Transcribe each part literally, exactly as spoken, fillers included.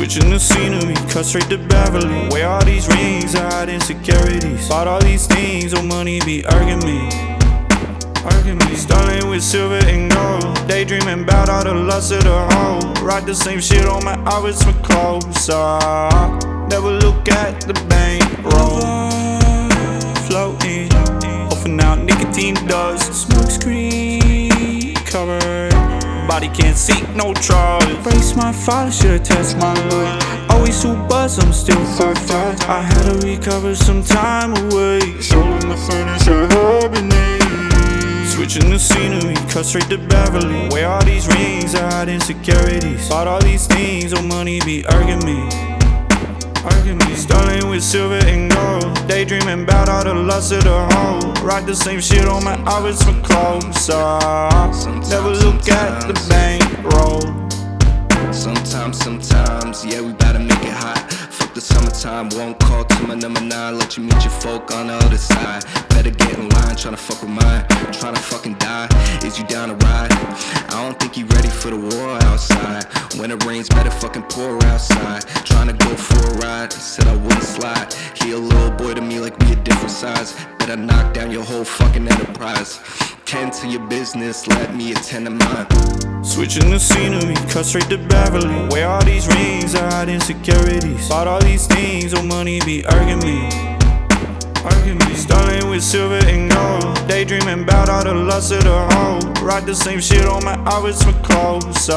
Switching the scenery, cut straight to Beverly. Wear all these rings, I hide insecurities. Bought all these things, oh money be irking me. Irking me. Starting with silver and gold, daydreaming about all the lust of the hoe. Rock the same shit on my outfits for clothes. I never look at the bankroll. Floating, puffing out nicotine dust. Smoke screen covered, body can't see no trust. Brace my father, should've test my luck. Always too buzzed, I'm still fucked up. I had to recover some time away. Stolen the furniture, hibernate. Switching the scenery, cut straight to Beverly. Wear all these rings, I hide insecurities. Bought all these things, oh money be irking me. Irking me. Starting with silver and gold, daydreaming about all the lust of the hoe. Rock the same shit on my outfits for clothes. I never look at the bankroll. Sometimes, sometimes, yeah, we bout to make it hot. Fuck the summertime, one call to my number nine. Let you meet your folk on the other side. Better get in line, tryna fuck with mine. Tryna fucking die, is you down to ride? I don't think you ready for the war outside. When it rains, better fucking pour outside. Tryna go for a ride, said I wouldn't slide. He a little boy to me like we a different size. Better knock down your whole fucking enterprise. Tend to your business, let me attend to mine. Switching the scenery, cut straight to Beverly. Wear all these rings, I hide insecurities. Bought all these things, oh money be irking me. Irking me. Starting with silver and gold, daydreaming about all the lust of the hoe. Rock the same shit on my outfits for clothes.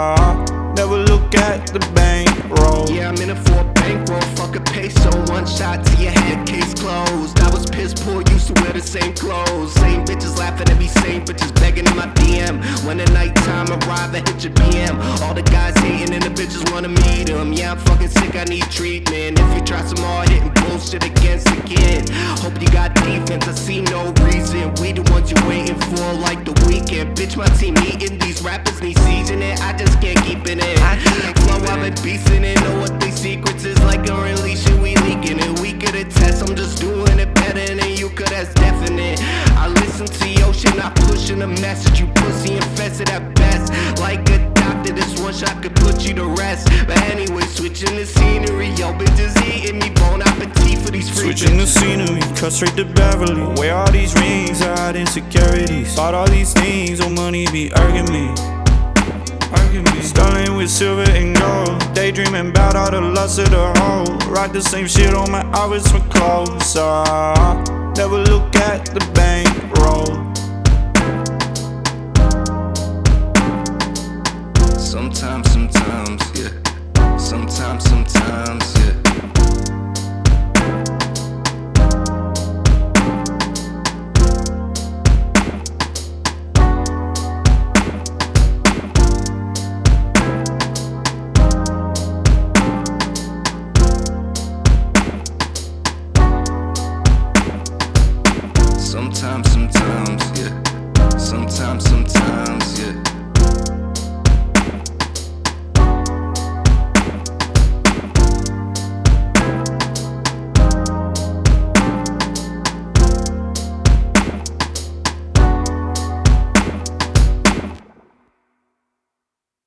I never look at the bankroll. Yeah, I'm in it for a bankroll, fuck a peso. One shot to your head, case closed. I was piss poor, used to wear the same clothes. Same bitches laughing at me, same bitches begging in my D M. When the nighttime arrive, I hit your P M. All the guys hating and the bitches wanna meet them. Yeah, I'm fucking sick, I need treatment. If you try some hard hitting bullshit against the kid, hope you got defense, I see no reason. We the ones you waiting for like the weekend. Bitch, my team eating, these rappers need seasoning. I just can't keep it in. Flow, I've been beastin' it, know what these secrets is like. A release shit, we leaking it. We could attest, I'm just doing it better than you could, that's definite. I listen to your shit, not pushing a message. You pussy infested at best. Like a doctor, this one shot could put you to rest. But anyway, switching the scenery, yo bitches eating me, bon appetit for these free Switching the bitches. scenery, cut straight to Beverly. Wear all these rings, I hide insecurities. Bought all these things, oh money be irking me. Irking me. Starting with silver and gold, daydreaming about all the lust of the hoe. Rock the same shit on my outfits for clothes. I